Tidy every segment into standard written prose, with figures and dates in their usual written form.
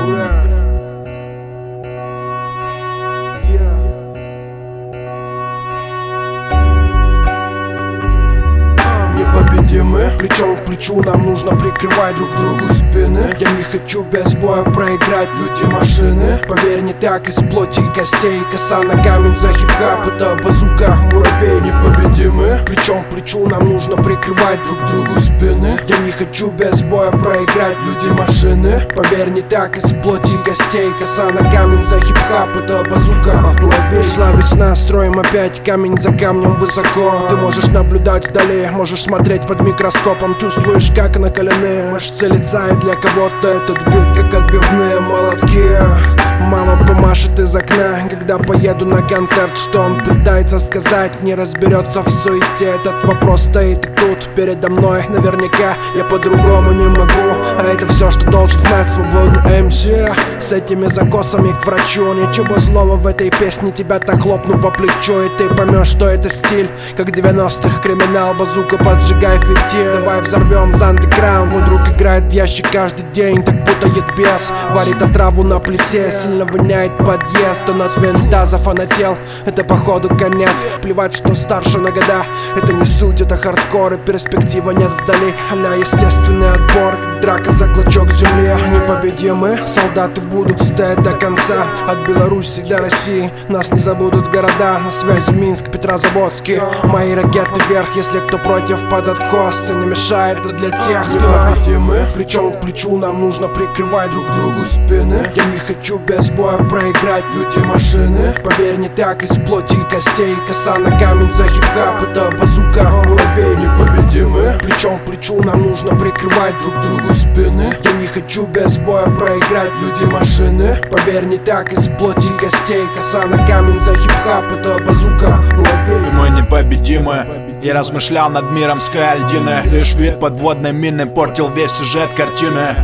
Непобедимы, плечом к плечу нам нужно прикрывать друг другу спины. Я не хочу без боя проиграть, люди машины. Поверь, не так из плоти и костей. Коса на камень за хип-хап, это базука, муравей. Непобедимы, плечом к плечу нам нужно прикрывать друг другу спины. Я не хочу без боя проиграть, люди машины. Поверь, не так из плоти и костей. Коса на камень за хип-хап, это базука, муравей. Шла весна, строим опять камень за камнем высоко. Ты можешь наблюдать вдали, можешь смотреть под микроскопом. Чувствуешь, как накалены мышцы лица, и для кого-то этот бит как отбивные молотки. Мама помашет из окна, когда поеду на концерт. Что он пытается сказать, не разберется в суете. Этот вопрос стоит тут передо мной. Наверняка я по-другому не могу, а это все, что должен знать свободный МС. С этими закосами к врачу. Ничего злого в этой песне, тебя так хлопну по плечу, и ты поймешь, что это стиль, как 90-х, криминал, базука, поджигай фитиль. Давай взорвем за андеграунд. Мой друг играет в ящик каждый день, так путает бес. Варит отраву на плите, сильно воняет подъезд. Он от винта зафанател, это походу конец. Плевать, что старше на года, это не суть, это хардкор, и перспектива нет вдали. А-ля естественный отбор, как драка за клочок земли. Непобедимы, солдаты будут стоять до конца. От Беларуси до России нас не забудут города. На связи Минск, Петрозаводский. Мои ракеты вверх, если кто против, под откос. Ты не мешает, это для тех, кто непобедимы. Плечом к плечу нам нужно прикрывать друг другу спины. Я не хочу без боя проиграть, люди машины. Поверь, не так из плоти и костей. Коса на камень за хип-хап, это базука, муравей. Непобедимы, плечом к плечу нам нужно прикрывать друг другу спины. Я не хочу без боя проиграть, люди машины. Поверь, не так из плоти и костей. Коса на камень за хип-хап, это базука, муравей. Мы непобедимы. Я размышлял над миром Скальдины. Лишь вид подводной мины портил весь сюжет картины.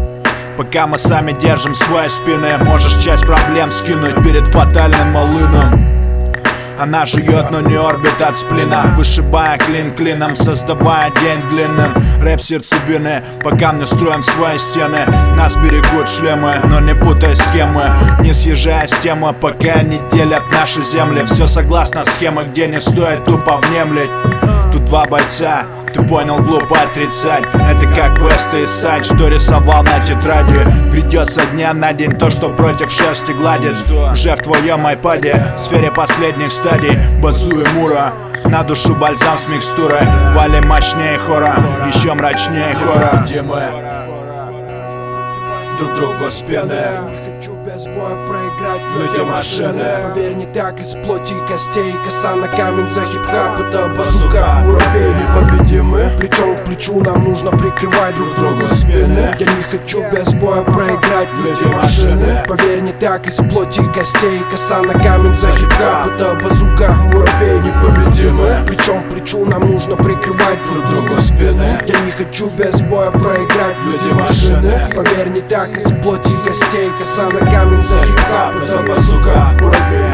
Пока мы сами держим свои спины, можешь часть проблем скинуть перед фатальным малыном. Она жует, но не орбит от сплина, вышибая клин клином, создавая день длинным. Рэп сердцевины, по камню строим свои стены. Нас берегут шлемы, но не путай схемы. Не съезжая с темы, пока не делят наши земли. Все согласно схемы, где не стоит тупо внемлить. Тут два бойца, ты понял, глупо отрицать. Это как квесты и сайт, что рисовал на тетради. Придется дня на день то, что против шерсти гладит. Уже в твоем айпаде, в сфере последних стадий. Базу и мура, на душу бальзам с микстурой. Валим мощнее хора, еще мрачнее хора. Где мы друг другу спины. Без боя проиграть, люди машины. Поверь, не так из плоти и костей. Коса на камень за хип-хап, это базука, муравей. Непобедимы, плечом к плечу нам нужно прикрывать друг другу спины. Я не хочу без боя проиграть, люди машины. Поверь, не так из плоти и костей. Коса на камень за хип-хап, это базука, муравей. Непобедимы, плечом к плечу нам нужно прикрывать друг другу спины. Я не хочу без боя проиграть, люди машины. Поверь, не так из плоти и костей. Коса на камень за хип-хап, это базука, муравей.